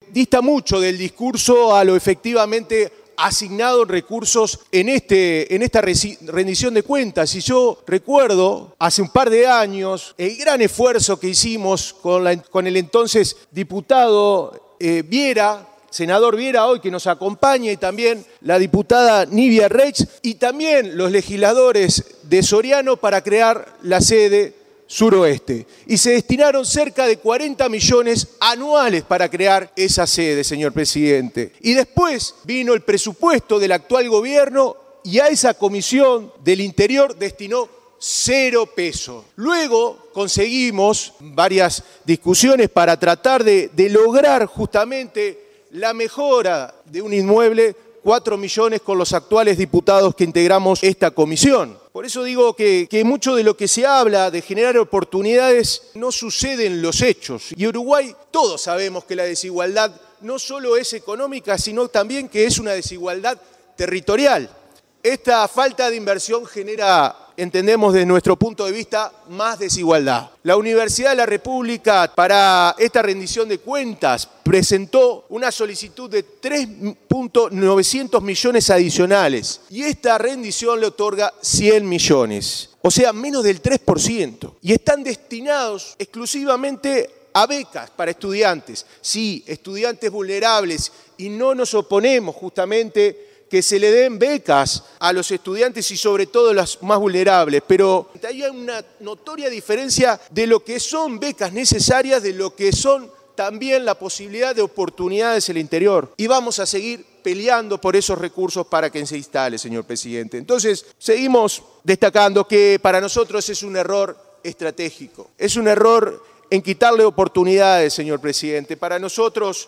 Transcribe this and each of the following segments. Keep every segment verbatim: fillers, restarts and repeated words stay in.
dista mucho del discurso a lo efectivamente asignado recursos en, este, en esta rendición de cuentas. Y yo recuerdo hace un par de años el gran esfuerzo que hicimos con, la, con el entonces diputado eh, Viera, senador Viera hoy que nos acompaña, y también la diputada Nivia Reitz, y también los legisladores de Soriano para crear la sede suroeste. Y se destinaron cerca de cuarenta millones anuales para crear esa sede, señor presidente. Y después vino el presupuesto del actual gobierno y a esa comisión del Interior destinó cero pesos. Luego conseguimos varias discusiones para tratar de, de lograr justamente la mejora de un inmueble, cuatro millones con los actuales diputados que integramos esta comisión. Por eso digo que, que mucho de lo que se habla de generar oportunidades no sucede en los hechos. Y Uruguay, todos sabemos que la desigualdad no solo es económica, sino también que es una desigualdad territorial. Esta falta de inversión genera, entendemos desde nuestro punto de vista, más desigualdad. La Universidad de la República, para esta rendición de cuentas, presentó una solicitud de tres mil novecientos millones adicionales y esta rendición le otorga cien millones, o sea, menos del tres por ciento. Y están destinados exclusivamente a becas para estudiantes. Sí, estudiantes vulnerables, y no nos oponemos justamente que se le den becas a los estudiantes y sobre todo los más vulnerables, pero hay una notoria diferencia de lo que son becas necesarias, de lo que son también la posibilidad de oportunidades en el interior. Y vamos a seguir peleando por esos recursos para que se instale, señor presidente. Entonces, seguimos destacando que para nosotros es un error estratégico, es un error en quitarle oportunidades, señor presidente. Para nosotros,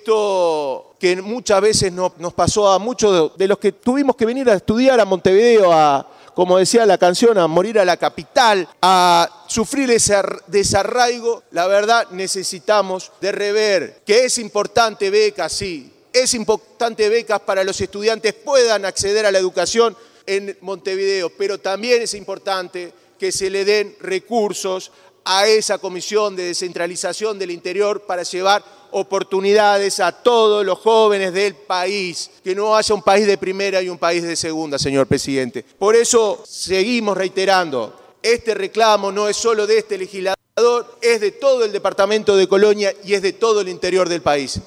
esto que muchas veces nos, nos pasó a muchos de, de los que tuvimos que venir a estudiar a Montevideo, a, como decía la canción, a morir a la capital, a sufrir ese desarraigo, la verdad necesitamos de rever que es importante becas, sí, es importante becas para los estudiantes puedan acceder a la educación en Montevideo, pero también es importante que se le den recursos a esa comisión de descentralización del interior para llevar oportunidades a todos los jóvenes del país, que no haya un país de primera y un país de segunda, señor presidente. Por eso seguimos reiterando, este reclamo no es solo de este legislador, es de todo el departamento de Colonia y es de todo el interior del país.